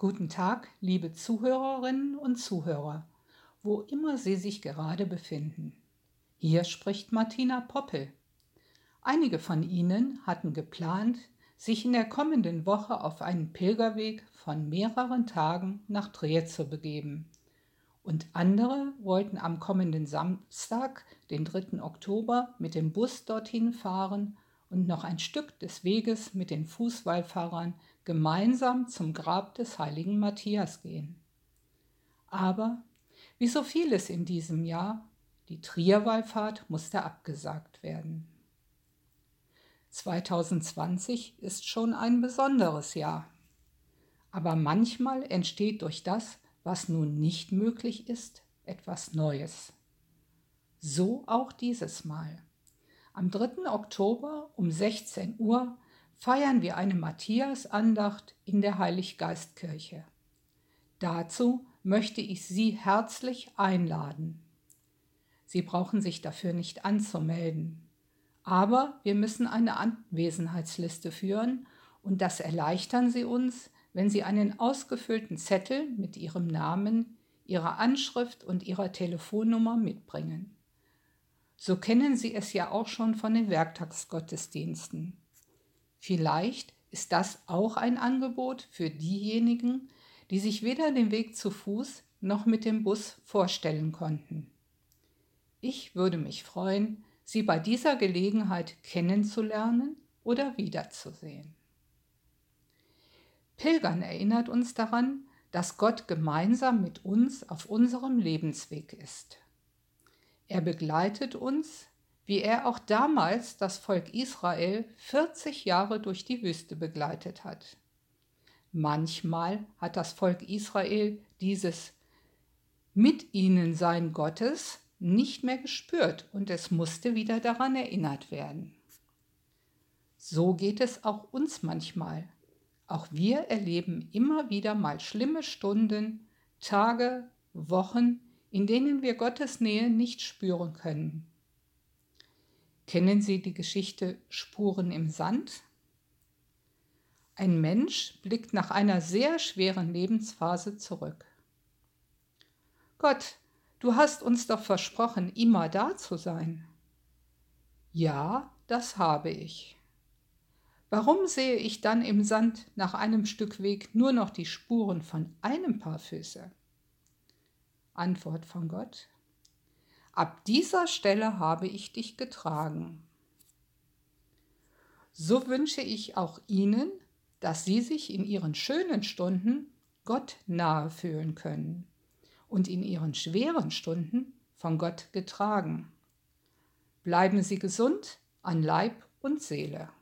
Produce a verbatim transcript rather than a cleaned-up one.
Guten Tag, liebe Zuhörerinnen und Zuhörer, wo immer Sie sich gerade befinden. Hier spricht Martina Poppel. Einige von Ihnen hatten geplant, sich in der kommenden Woche auf einen Pilgerweg von mehreren Tagen nach Trier zu begeben. Und andere wollten am kommenden Samstag, den dritten Oktober, mit dem Bus dorthin fahren und noch ein Stück des Weges mit den Fußwallfahrern gemeinsam zum Grab des heiligen Matthias gehen. Aber wie so vieles in diesem Jahr, die Trierwallfahrt musste abgesagt werden. zwanzig zwanzig ist schon ein besonderes Jahr. Aber manchmal entsteht durch das, was nun nicht möglich ist, etwas Neues. So auch dieses Mal. Am dritten Oktober um sechzehn Uhr feiern wir eine Matthias-Andacht in der Heiliggeistkirche. Dazu möchte ich Sie herzlich einladen. Sie brauchen sich dafür nicht anzumelden. Aber wir müssen eine Anwesenheitsliste führen und das erleichtern Sie uns, wenn Sie einen ausgefüllten Zettel mit Ihrem Namen, Ihrer Anschrift und Ihrer Telefonnummer mitbringen. So kennen Sie es ja auch schon von den Werktagsgottesdiensten. Vielleicht ist das auch ein Angebot für diejenigen, die sich weder den Weg zu Fuß noch mit dem Bus vorstellen konnten. Ich würde mich freuen, Sie bei dieser Gelegenheit kennenzulernen oder wiederzusehen. Pilgern erinnert uns daran, dass Gott gemeinsam mit uns auf unserem Lebensweg ist. Er begleitet uns, wie er auch damals das Volk Israel vierzig Jahre durch die Wüste begleitet hat. Manchmal hat das Volk Israel dieses mit ihnen Sein Gottes nicht mehr gespürt und es musste wieder daran erinnert werden. So geht es auch uns manchmal. Auch wir erleben immer wieder mal schlimme Stunden, Tage, Wochen, in denen wir Gottes Nähe nicht spüren können. Kennen Sie die Geschichte Spuren im Sand? Ein Mensch blickt nach einer sehr schweren Lebensphase zurück. Gott, du hast uns doch versprochen, immer da zu sein. Ja, das habe ich. Warum sehe ich dann im Sand nach einem Stück Weg nur noch die Spuren von einem Paar Füße? Antwort von Gott: Ab dieser Stelle habe ich dich getragen. So wünsche ich auch Ihnen, dass Sie sich in Ihren schönen Stunden Gott nahe fühlen können und in Ihren schweren Stunden von Gott getragen. Bleiben Sie gesund an Leib und Seele.